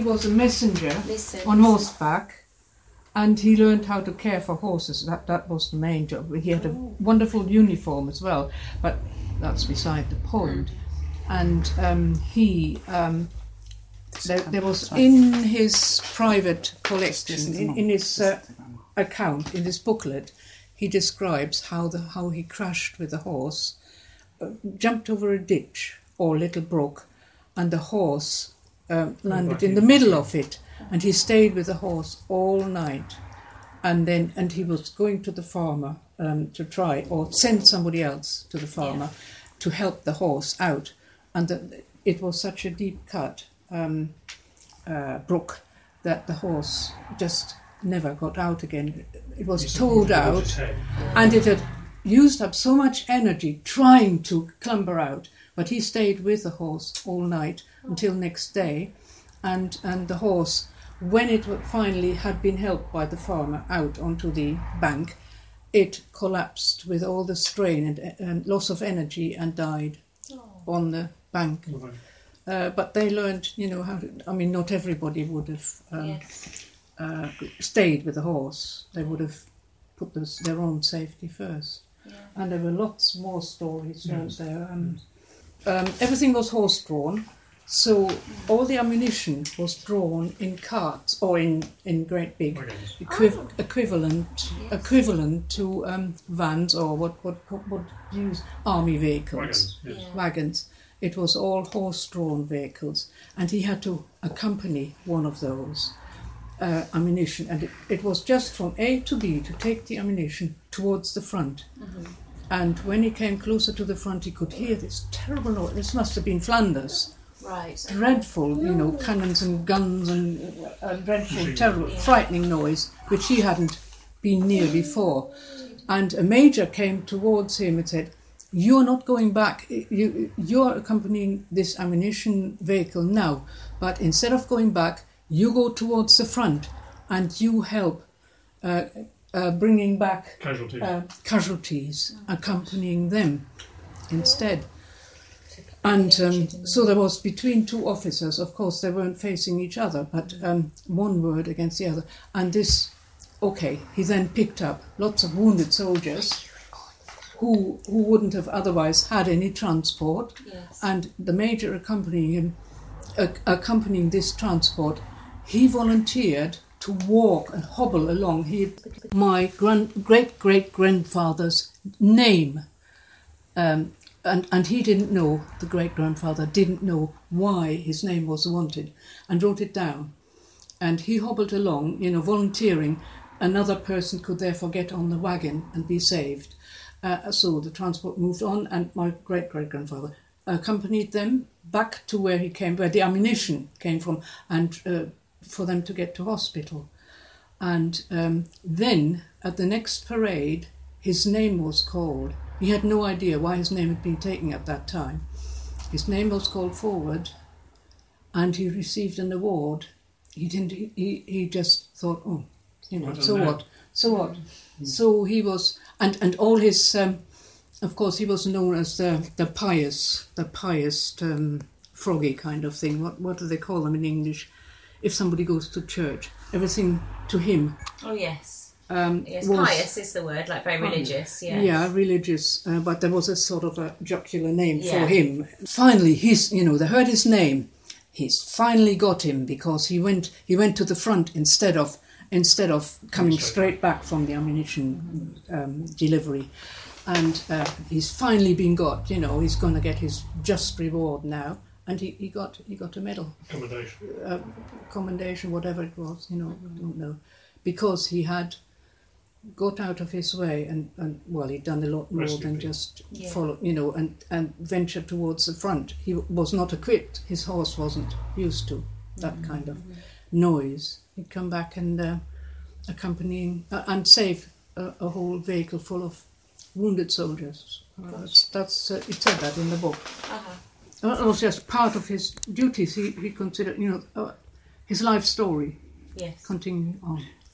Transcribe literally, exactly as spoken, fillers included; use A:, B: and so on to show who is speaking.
A: was a messenger
B: Listen.
A: on horseback, and he learned how to care for horses. That that was the main job. He had a
B: Oh.
A: wonderful uniform as well, but that's beside the point. And um, he, um, there, there was in his private collection, in, in his uh, account, in this booklet, he describes how the how he crashed with the horse, uh, jumped over a ditch or little brook, and the horse um, landed in the middle of it, and he stayed with the horse all night, and then and he was going to the farmer um, to try or send somebody else to the farmer
B: Yeah.
A: to help the horse out, and the, it was such a deep cut um, uh, brook that the horse just never got out again. It was towed out, and it had used up so much energy trying to clamber out, but he stayed with the horse all night until next day, and and the horse, when it finally had been helped by the farmer out onto the bank, it collapsed with all the strain and, and loss of energy and died
B: Oh.
A: on the bank. Uh, but they learned, you know, how to, I mean, not everybody would have um,
B: Yes.
A: uh, stayed with the horse. They would have put this, their own safety first.
B: Yeah.
A: And there were lots more stories, weren't there? Um, um, everything was horse-drawn, so all the ammunition was drawn in carts or in, in great big equiv-
B: Oh.
A: equivalent
B: Yes.
A: equivalent to um, vans or what what what would use army vehicles.
C: Wagons, yes.
B: Yeah.
A: Wagons. It was all horse-drawn vehicles, and he had to accompany one of those uh, ammunition, and it, it was just from A to B to take the ammunition towards the front.
B: Mhm.
A: And when he came closer to the front, he could hear this terrible noise. This must have been Flanders.
B: Right.
A: Dreadful, you know, cannons and guns and a dreadful, terrible,
B: Yeah.
A: frightening noise, which he hadn't been near before. And a major came towards him and said, "You're not going back. You, you're accompanying this ammunition vehicle now, but instead of going back, you go towards the front and you help uh, uh, bringing back
C: Casualties.
A: uh, casualties, accompanying them instead." And um, so there was between two officers, of course they weren't facing each other, but um, one word against the other. And this, okay, he then picked up lots of wounded soldiers who who wouldn't have otherwise had any transport,
B: Yes.
A: and the major accompanying him, uh, accompanying this transport, he volunteered to walk and hobble along. He had my grand, great great grandfather's name, um, and and he didn't know, the great grandfather didn't know why his name was wanted, and wrote it down, and he hobbled along, you know, volunteering. Another person could therefore get on the wagon and be saved. Uh, so the transport moved on, and my great-great-grandfather accompanied them back to where he came, where the ammunition came from, and uh, for them to get to hospital. And um, then, at the next parade, his name was called. He had no idea why his name had been taken at that time. His name was called forward, and he received an award. He didn't. He, he just thought, oh, you know,
C: Well done
A: so
C: now.
A: what? So what? So he was, and, and all his, um, of course, he was known as the the pious, the pious um, froggy kind of thing. What what do they call them in English? If somebody goes to church, everything to him.
B: Oh yes.
A: Um,
B: Yes.
A: was,
B: Pious is the word, like very religious. Yeah.
A: Yeah, religious, uh, but there was a sort of a jocular name
B: Yeah.
A: for him. Finally, he's, you know, they heard his name. He's finally got him because he went he went to the front instead of instead of coming straight back from the ammunition um, delivery, and uh, he's finally been got. You know, he's going to get his just reward now, and he, he got he got a medal,
C: Accommodation.
A: uh, commendation, whatever it was. You know, I don't know, because he had got out of his way and, and well, he'd done a lot more
C: Rescued
A: than
C: people.
A: just
B: Yeah.
A: follow, you know, and, and venture towards the front. He was not equipped. His horse wasn't used to that kind of noise. He'd come back and uh, accompanying uh, and save a, a whole vehicle full of wounded soldiers. Uh, that's, that's uh, it said that in the book.
B: Uh-huh.
A: Uh, It was just part of his duties. He, he considered, you know, uh, his life story
B: Yes.
A: continuing on.